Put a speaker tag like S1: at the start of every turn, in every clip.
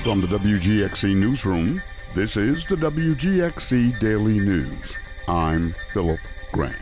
S1: From the WGXC Newsroom, this is the WGXC Daily News. I'm Philip Grant.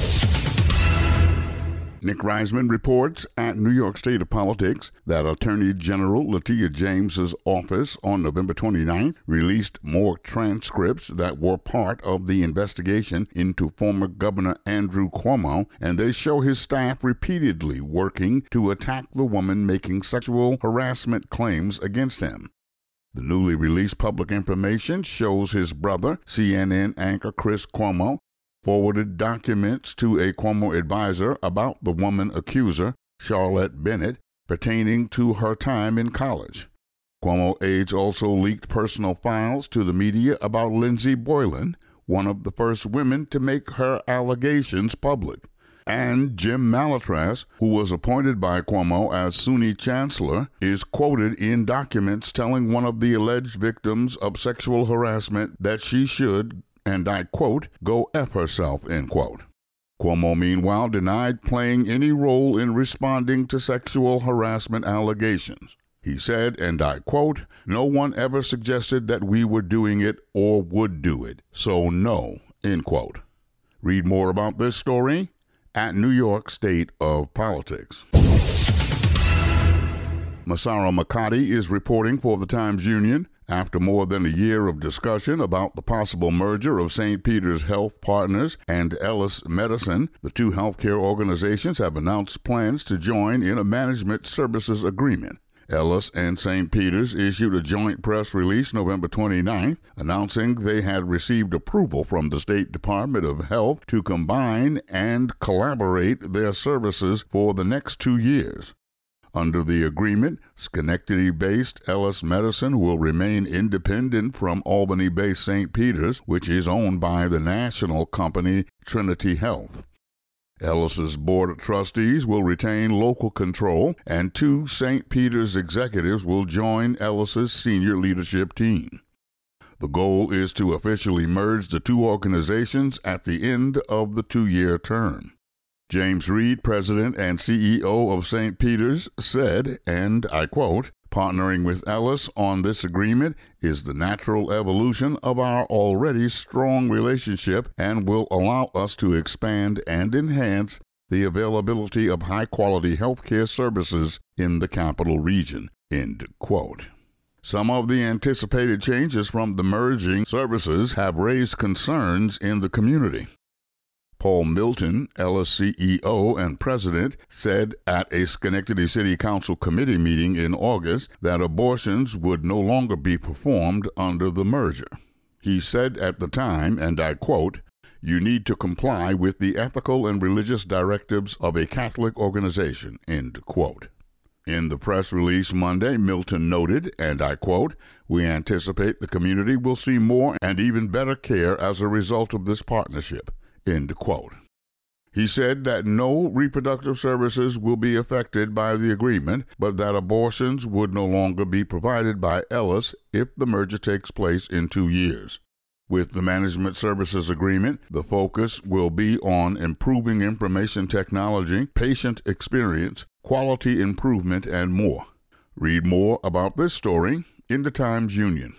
S1: Nick Reisman reports at New York State of Politics that Attorney General Letitia James's office on November 29th released more transcripts that were part of the investigation into former Governor Andrew Cuomo, and they show his staff repeatedly working to attack the woman making sexual harassment claims against him. The newly released public information shows his brother, CNN anchor Chris Cuomo, forwarded documents to a Cuomo advisor about the woman accuser, Charlotte Bennett, pertaining to her time in college. Cuomo aides also leaked personal files to the media about Lindsey Boylan, one of the first women to make her allegations public. And Jim Malatras, who was appointed by Cuomo as SUNY chancellor, is quoted in documents telling one of the alleged victims of sexual harassment that she should, and I quote, go F herself, end quote. Cuomo, meanwhile, denied playing any role in responding to sexual harassment allegations. He said, and I quote, no one ever suggested that we were doing it or would do it, so no, end quote. Read more about this story at New York State of Politics. Masara Makati is reporting for the Times-Union. After more than a year of discussion about the possible merger of St. Peter's Health Partners and Ellis Medicine, the two healthcare organizations have announced plans to join in a management services agreement. Ellis and St. Peter's issued a joint press release November 29th announcing they had received approval from the State Department of Health to combine and collaborate their services for the next 2 years. Under the agreement, Schenectady-based Ellis Medicine will remain independent from Albany-based St. Peter's, which is owned by the national company Trinity Health. Ellis's board of trustees will retain local control, and 2 St. Peter's executives will join Ellis's senior leadership team. The goal is to officially merge the two organizations at the end of the 2-year term. James Reed, president and CEO of St. Peter's, said, and I quote, partnering with Ellis on this agreement is the natural evolution of our already strong relationship and will allow us to expand and enhance the availability of high-quality healthcare services in the capital region, end quote. Some of the anticipated changes from the merging services have raised concerns in the community. Paul Milton, Ellis CEO and president, said at a Schenectady City Council committee meeting in August that abortions would no longer be performed under the merger. He said at the time, and I quote, you need to comply with the ethical and religious directives of a Catholic organization, end quote. In the press release Monday, Milton noted, and I quote, we anticipate the community will see more and even better care as a result of this partnership, end quote. He said that no reproductive services will be affected by the agreement, but that abortions would no longer be provided by Ellis if the merger takes place in 2 years. With the management services agreement, the focus will be on improving information technology, patient experience, quality improvement, and more. Read more about this story in the Times-Union.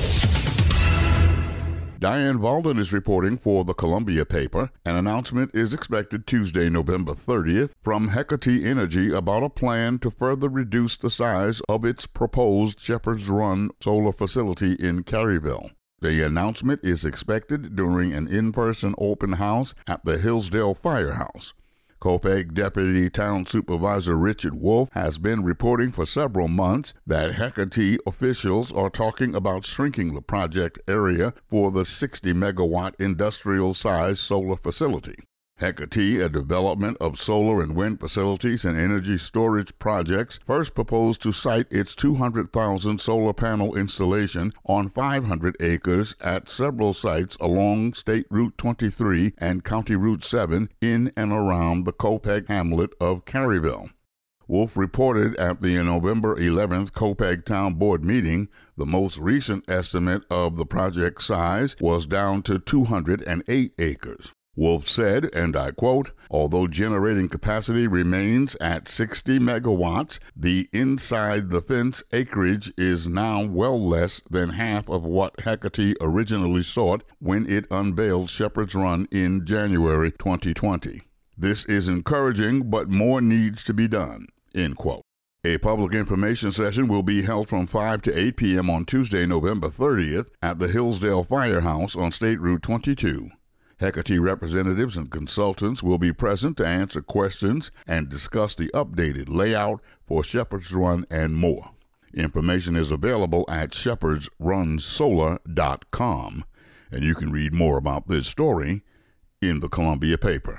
S1: Diane Valden is reporting for the Columbia paper. An announcement is expected Tuesday, November 30th, from Hecate Energy about a plan to further reduce the size of its proposed Shepherd's Run solar facility in Caryville. The announcement is expected during an in-person open house at the Hillsdale Firehouse. Copiague Deputy Town Supervisor Richard Wolf has been reporting for several months that Hecate officials are talking about shrinking the project area for the 60-megawatt industrial-sized solar facility. Hecate, a development of solar and wind facilities and energy storage projects, first proposed to site its 200,000 solar panel installation on 500 acres at several sites along State Route 23 and County Route 7 in and around the Copiague hamlet of Caryville. Wolf reported at the November 11th Copiague Town Board meeting the most recent estimate of the project size was down to 208 acres. Wolf said, and I quote, "Although generating capacity remains at 60 megawatts, the inside-the-fence acreage is now well less than half of what Hecate originally sought when it unveiled Shepherd's Run in January 2020. This is encouraging, but more needs to be done," end quote. A public information session will be held from 5 to 8 p.m. on Tuesday, November 30th at the Hillsdale Firehouse on State Route 22. Hecate representatives and consultants will be present to answer questions and discuss the updated layout for Shepherd's Run and more. Information is available at shepherdsrunsolar.com, and you can read more about this story in the Columbia paper.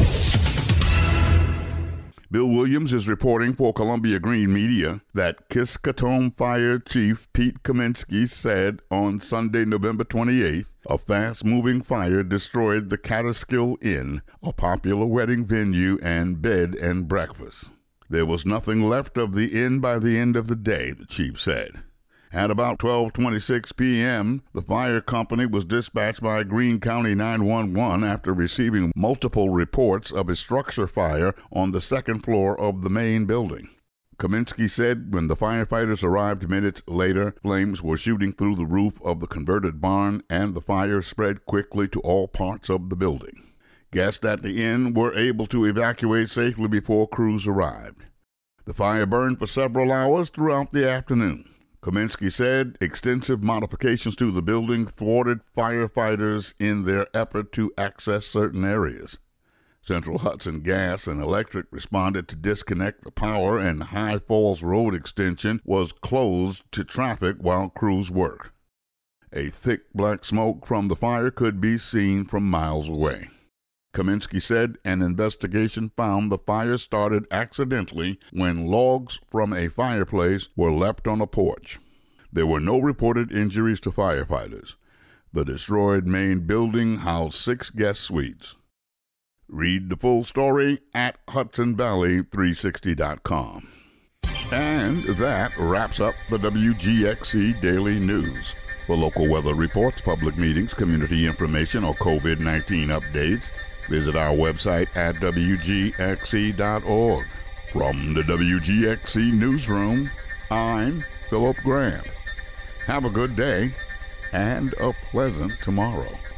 S1: Bill Williams is reporting for Columbia Green Media that Kiskatone Fire Chief Pete Kaminsky said on Sunday, November 28th, a fast-moving fire destroyed the Catskill Inn, a popular wedding venue and bed and breakfast. There was nothing left of the inn by the end of the day, the chief said. At about 12:26 p.m., the fire company was dispatched by Greene County 911 after receiving multiple reports of a structure fire on the second floor of the main building. Kaminsky said when the firefighters arrived minutes later, flames were shooting through the roof of the converted barn and the fire spread quickly to all parts of the building. Guests at the inn were able to evacuate safely before crews arrived. The fire burned for several hours throughout the afternoon. Kaminsky said extensive modifications to the building thwarted firefighters in their effort to access certain areas. Central Hudson Gas and Electric responded to disconnect the power, and High Falls Road extension was closed to traffic while crews worked. A thick black smoke from the fire could be seen from miles away. Kaminsky said an investigation found the fire started accidentally when logs from a fireplace were left on a porch. There were no reported injuries to firefighters. The destroyed main building housed 6 guest suites. Read the full story at HudsonValley360.com. And that wraps up the WGXC Daily News. For local weather reports, public meetings, community information, or COVID-19 updates, visit our website at WGXC.org. From the WGXC Newsroom, I'm Philip Grant. Have a good day and a pleasant tomorrow.